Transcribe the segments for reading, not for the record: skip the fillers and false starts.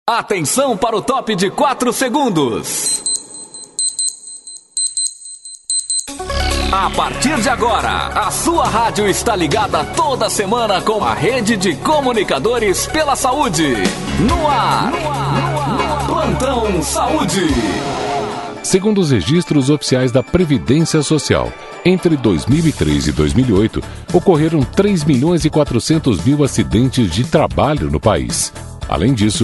Atenção para o top de 4 segundos. A partir de agora, a sua rádio está ligada toda semana com a rede de comunicadores pela saúde. No ar. Plantão Saúde. Segundo os registros oficiais da Previdência Social, entre 2003 e 2008, ocorreram 3.400.000 acidentes de trabalho no país. Além disso,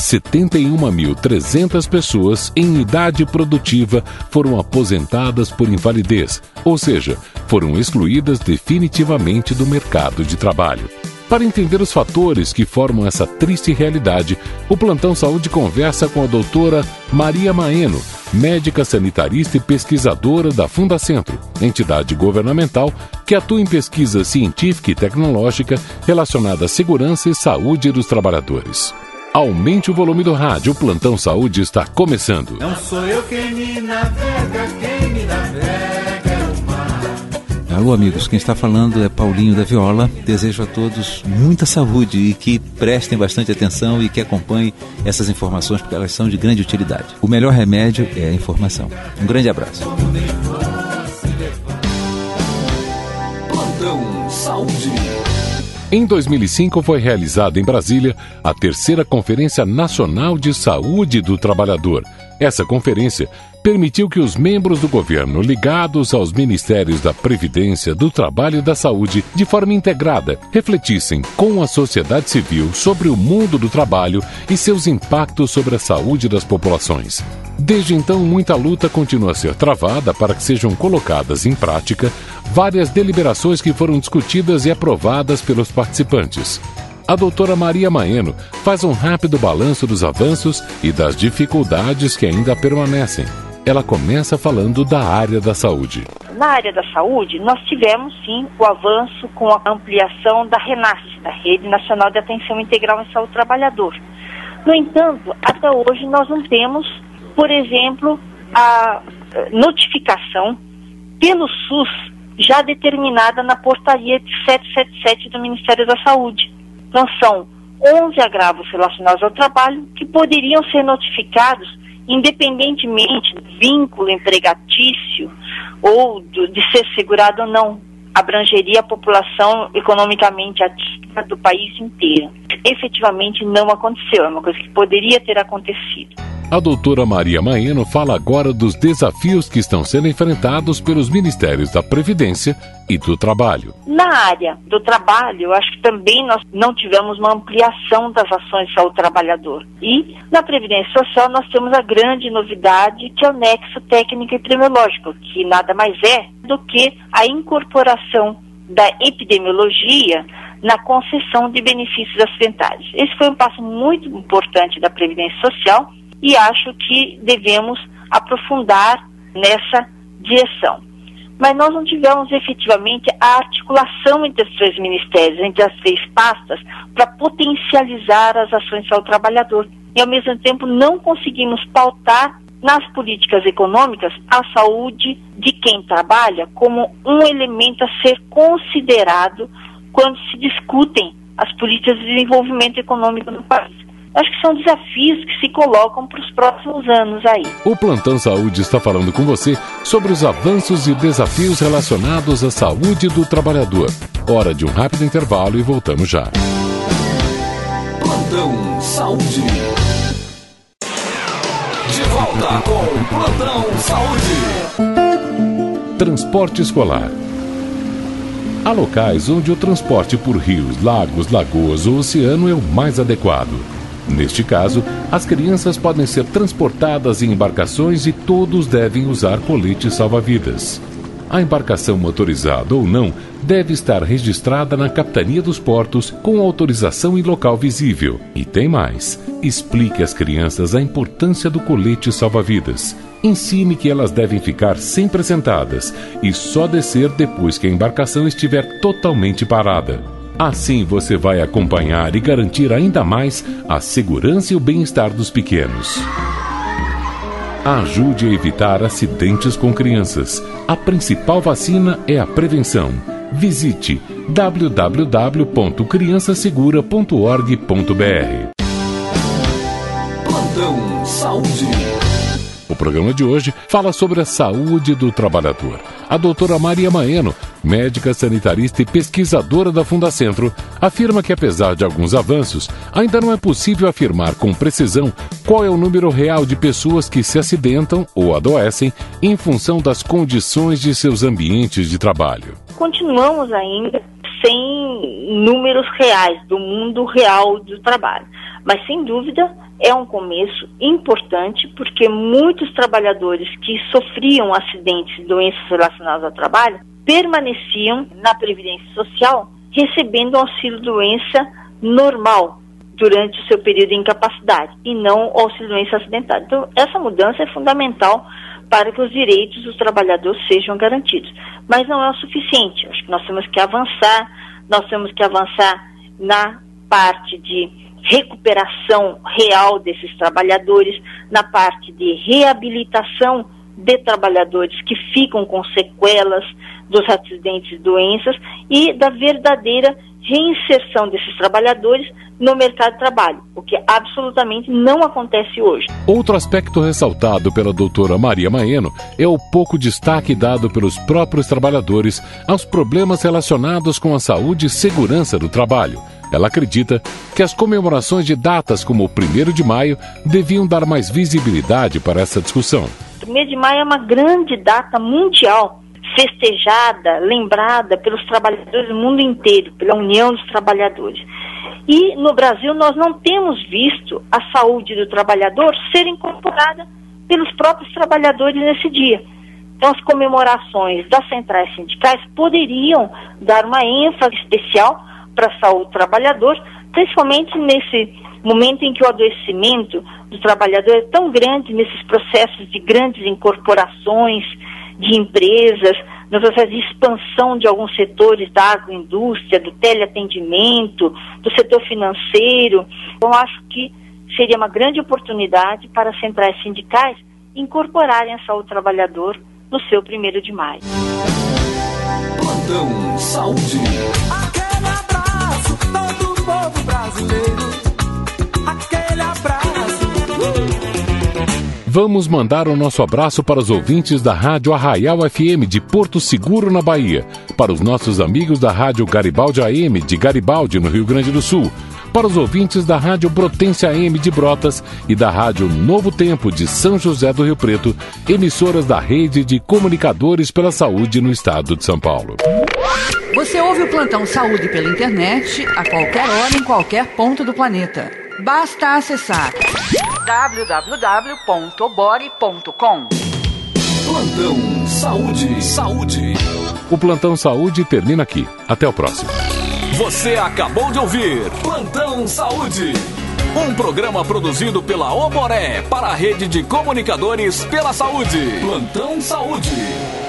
71.300 pessoas em idade produtiva foram aposentadas por invalidez, ou seja, foram excluídas definitivamente do mercado de trabalho. Para entender os fatores que formam essa triste realidade, o Plantão Saúde conversa com a doutora Maria Maeno, médica sanitarista e pesquisadora da Fundacentro, entidade governamental que atua em pesquisa científica e tecnológica relacionada à segurança e saúde dos trabalhadores. Aumente o volume do rádio, o Plantão Saúde está começando. Não sou eu quem me navega, quem me navega é o mar. Alô, amigos, quem está falando é Paulinho da Viola. Desejo a todos muita saúde e que prestem bastante atenção e que acompanhem essas informações, porque elas são de grande utilidade. O melhor remédio é a informação. Um grande abraço. Plantão Saúde. Em 2005 foi realizada em Brasília a 3ª Conferência Nacional de Saúde do Trabalhador. Essa conferência permitiu que os membros do governo ligados aos Ministérios da Previdência, do Trabalho e da Saúde, de forma integrada, refletissem com a sociedade civil sobre o mundo do trabalho e seus impactos sobre a saúde das populações. Desde então, muita luta continua a ser travada para que sejam colocadas em prática várias deliberações que foram discutidas e aprovadas pelos participantes. A doutora Maria Maeno faz um rápido balanço dos avanços e das dificuldades que ainda permanecem. Ela começa falando da área da saúde. Na área da saúde, nós tivemos, sim, o avanço com a ampliação da RENASS, da Rede Nacional de Atenção Integral em Saúde do Trabalhador. No entanto, até hoje nós não temos, por exemplo, a notificação pelo SUS já determinada na portaria de 777 do Ministério da Saúde. Então são 11 agravos relacionados ao trabalho que poderiam ser notificados independentemente do vínculo empregatício ou de ser segurado ou não. Abrangeria a população economicamente ativa do país inteiro. Efetivamente não aconteceu, é uma coisa que poderia ter acontecido. A doutora Maria Maeno fala agora dos desafios que estão sendo enfrentados pelos Ministérios da Previdência e do Trabalho. Na área do trabalho, eu acho que também nós não tivemos uma ampliação das ações de saúde do trabalhador. E na Previdência Social nós temos a grande novidade, que é o nexo técnico e epidemiológico, que nada mais é do que a incorporação da epidemiologia na concessão de benefícios acidentários. Esse foi um passo muito importante da Previdência Social e acho que devemos aprofundar nessa direção. Mas nós não tivemos efetivamente a articulação entre os 3 ministérios, entre as 3 pastas, para potencializar as ações ao trabalhador. E, ao mesmo tempo, não conseguimos pautar nas políticas econômicas a saúde de quem trabalha como um elemento a ser considerado quando se discutem as políticas de desenvolvimento econômico no país. Acho que são desafios que se colocam para os próximos anos aí. O Plantão Saúde está falando com você sobre os avanços e desafios relacionados à saúde do trabalhador. Hora de um rápido intervalo e voltamos já. Plantão Saúde. De volta com o Plantão Saúde. Transporte escolar. Há locais onde o transporte por rios, lagos, lagoas ou oceano é o mais adequado. Neste caso, as crianças podem ser transportadas em embarcações e todos devem usar coletes salva-vidas. A embarcação motorizada ou não deve estar registrada na Capitania dos Portos com autorização em local visível. E tem mais. Explique às crianças a importância do colete salva-vidas. Ensine que elas devem ficar sempre sentadas e só descer depois que a embarcação estiver totalmente parada. Assim você vai acompanhar e garantir ainda mais a segurança e o bem-estar dos pequenos. Ajude a evitar acidentes com crianças. A principal vacina é a prevenção. Visite www.criançasegura.org.br. Plantão Saúde. O programa de hoje fala sobre a saúde do trabalhador. A doutora Maria Maeno, médica sanitarista e pesquisadora da Fundacentro, afirma que apesar de alguns avanços, ainda não é possível afirmar com precisão qual é o número real de pessoas que se acidentam ou adoecem em função das condições de seus ambientes de trabalho. Continuamos ainda sem números reais do mundo real do trabalho, mas sem dúvida é um começo importante, porque muitos trabalhadores que sofriam acidentes e doenças relacionadas ao trabalho permaneciam na Previdência Social recebendo auxílio-doença normal durante o seu período de incapacidade e não auxílio-doença acidental. Então, essa mudança é fundamental para que os direitos dos trabalhadores sejam garantidos. Mas não é o suficiente. Acho que nós temos que avançar na parte de recuperação real desses trabalhadores, na parte de reabilitação de trabalhadores que ficam com sequelas dos acidentes e doenças e da verdadeira reinserção desses trabalhadores no mercado de trabalho, o que absolutamente não acontece hoje. Outro aspecto ressaltado pela doutora Maria Maeno é o pouco destaque dado pelos próprios trabalhadores aos problemas relacionados com a saúde e segurança do trabalho. Ela acredita que as comemorações de datas como o 1º de maio deviam dar mais visibilidade para essa discussão. 1º de maio é uma grande data mundial, festejada, lembrada pelos trabalhadores do mundo inteiro, pela União dos Trabalhadores. E no Brasil nós não temos visto a saúde do trabalhador ser incorporada pelos próprios trabalhadores nesse dia. Então as comemorações das centrais sindicais poderiam dar uma ênfase especial para a saúde do trabalhador, principalmente nesse momento em que o adoecimento do trabalhador é tão grande, nesses processos de grandes incorporações de empresas, no processo de expansão de alguns setores da agroindústria, do teleatendimento, do setor financeiro. Então, acho que seria uma grande oportunidade para as centrais sindicais incorporarem a saúde do trabalhador no seu 1º de maio. Plantão Saúde. Aquele abraço, todo o povo brasileiro. Aquele abraço. Vamos mandar o nosso abraço para os ouvintes da Rádio Arraial FM de Porto Seguro, na Bahia, para os nossos amigos da Rádio Garibaldi AM de Garibaldi, no Rio Grande do Sul, para os ouvintes da Rádio Brotência AM de Brotas e da Rádio Novo Tempo de São José do Rio Preto, emissoras da Rede de Comunicadores pela Saúde no estado de São Paulo. Você ouve o Plantão Saúde pela internet, a qualquer hora, em qualquer ponto do planeta. Basta acessar www.obore.com. Plantão Saúde. O Plantão Saúde termina aqui. Até o próximo. Você acabou de ouvir Plantão Saúde. Um programa produzido pela Oboré para a Rede de Comunicadores pela Saúde. Plantão Saúde.